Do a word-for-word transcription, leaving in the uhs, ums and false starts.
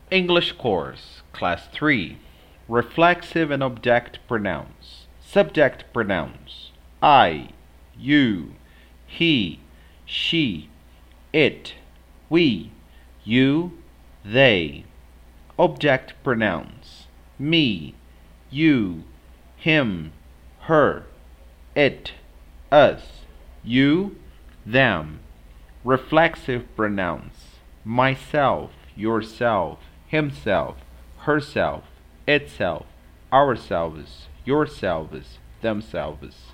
English Course, Class three. Reflexive and Object Pronouns. Subject Pronouns. I, you, he, she, it, we, you, they. Object Pronouns. Me, you, him, her, it, us, you, them. Reflexive Pronouns. Myself, yourself, himself, herself, itself, ourselves, yourselves, themselves.